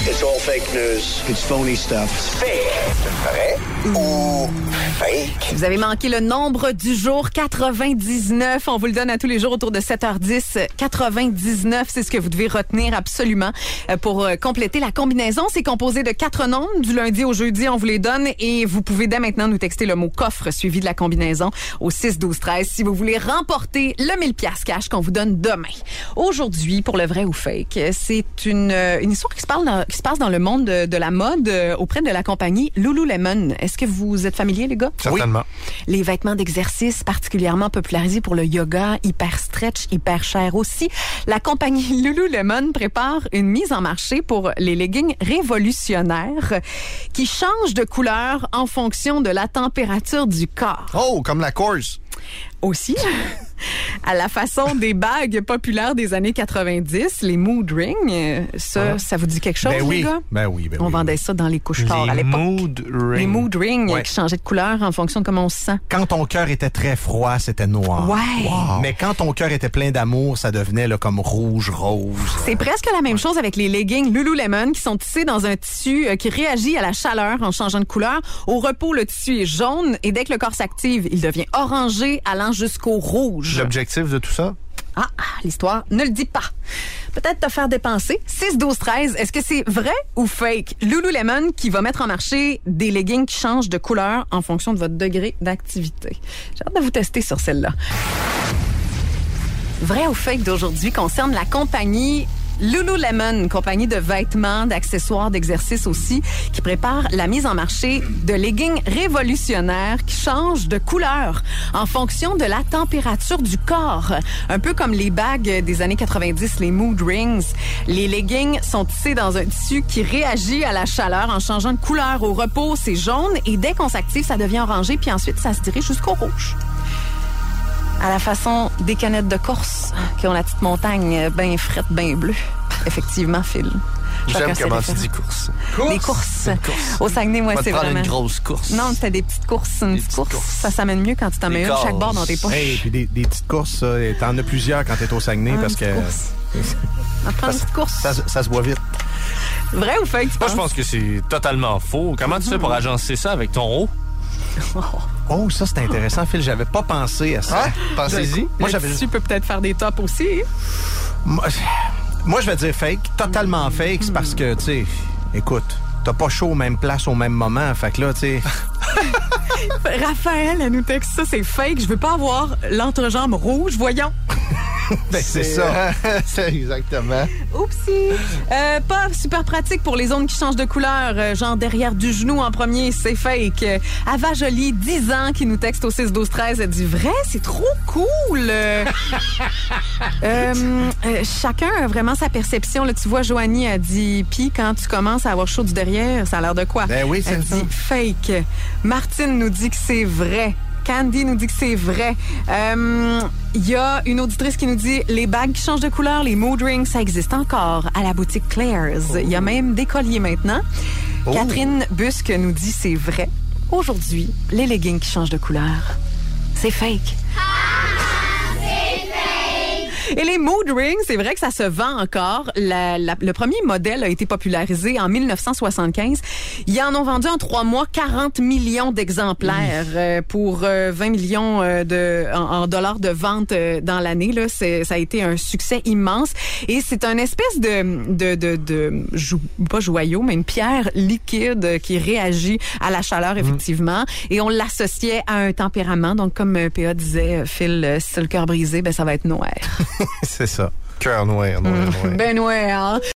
It's all fake news. It's phony stuff. C'est vrai ou fake? Vous avez manqué le nombre du jour, 99. On vous le donne à tous les jours autour de 7h10. 99, c'est ce que vous devez retenir absolument pour compléter la combinaison. C'est composé de 4 nombres. Du lundi au jeudi, on vous les donne et vous pouvez dès maintenant nous texter le mot coffre suivi de la combinaison au 6-12-13 si vous voulez remporter le 1000$ cash qu'on vous donne demain. Aujourd'hui, pour le vrai ou fake, c'est une histoire qui se passe dans le monde de la mode auprès de la compagnie Lululemon. Est-ce que vous êtes familiers, les gars? Certainement. Oui. Les vêtements d'exercice particulièrement popularisés pour le yoga, hyper stretch, hyper cher aussi. La compagnie Lululemon prépare une mise en marché pour les leggings révolutionnaires qui changent de couleur en fonction de la température du corps. Oh, comme la course. Aussi, à la façon des bagues populaires des années 90, les mood rings, ça vous dit quelque chose, les gars? Ben oui. On vendait ça dans les couches-tard à l'époque. Les mood rings qui changeaient de couleur en fonction de comment on se sent. Quand ton cœur était très froid, c'était noir. Ouais. Wow. Mais quand ton cœur était plein d'amour, ça devenait là, comme rouge, rose. C'est presque la même chose avec les leggings Lululemon qui sont tissés dans un tissu qui réagit à la chaleur en changeant de couleur. Au repos, le tissu est jaune et dès que le corps s'active, il devient orangé allant jusqu'au rouge. L'objectif de tout ça? Ah, l'histoire ne le dit pas. Peut-être te faire dépenser. 6-12-13, est-ce que c'est vrai ou fake? Lululemon qui va mettre en marché des leggings qui changent de couleur en fonction de votre degré d'activité. J'ai hâte de vous tester sur celle-là. Vrai ou fake d'aujourd'hui concerne la compagnie Lululemon, compagnie de vêtements, d'accessoires, d'exercices aussi, qui prépare la mise en marché de leggings révolutionnaires qui changent de couleur en fonction de la température du corps. Un peu comme les bagues des années 90, les mood rings. Les leggings sont tissés dans un tissu qui réagit à la chaleur en changeant de couleur. Au repos, c'est jaune et dès qu'on s'active, ça devient orangé puis ensuite, ça se dirige jusqu'au rouge. À la façon des canettes de course qui ont la petite montagne bien frette, bien bleue. Effectivement, Phil. J'aime comment tu dis course. Des courses. Au Saguenay, moi, c'est vraiment... une grosse course. Non, c'était des petites courses. Une petite course, ça s'amène mieux quand tu t'en mets une chaque bord dans tes poches. Hey, puis des petites courses, t'en as plusieurs quand t'es au Saguenay parce que... On prend une petite course. Ça se voit vite. Vrai ou fake, tu penses? Moi, je pense que c'est totalement faux. Comment tu fais pour agencer ça avec ton haut? Oh, ça, c'est intéressant, Phil. J'avais pas pensé à ça. Ah, pensez-y. Moi, tu peux peut-être faire des tops aussi. Moi, je vais dire fake. Totalement fake. C'est parce que, tu sais, écoute, t'as pas chaud aux mêmes places au même moment. Fait que là, tu sais... Raphaël, elle nous texte ça, c'est fake. Je veux pas avoir l'entrejambe rouge. Voyons. Ben, c'est ça. C'est exactement. Oupsie. Pas super pratique pour les zones qui changent de couleur, genre derrière du genou en premier, c'est fake. Ava Jolie, 10 ans, qui nous texte au 6-12-13, elle dit vrai, c'est trop cool. Chacun a vraiment sa perception. Là, tu vois, Joanie a dit, puis quand tu commences à avoir chaud du derrière, ça a l'air de quoi? Ben oui, c'est elle ça. dit fake. Martine nous dit que c'est vrai. Candy nous dit que c'est vrai. Il y a une auditrice qui nous dit les bagues qui changent de couleur, les mood rings, ça existe encore à la boutique Claire's. Il y a même des colliers maintenant. Catherine Busque nous dit c'est vrai. Aujourd'hui, les leggings qui changent de couleur, c'est fake. Et les mood rings, c'est vrai que ça se vend encore. Le premier modèle a été popularisé en 1975. Ils en ont vendu en 3 mois 40 millions d'exemplaires pour 20 millions en dollars de vente dans l'année. Là, ça a été un succès immense. Et c'est un espèce pas joyau, mais une pierre liquide qui réagit à la chaleur, effectivement. Et on l'associait à un tempérament. Donc, comme PA disait, Phil, si c'est le cœur brisé, ben ça va être noir. C'est ça. Cœur noir. Ben noir.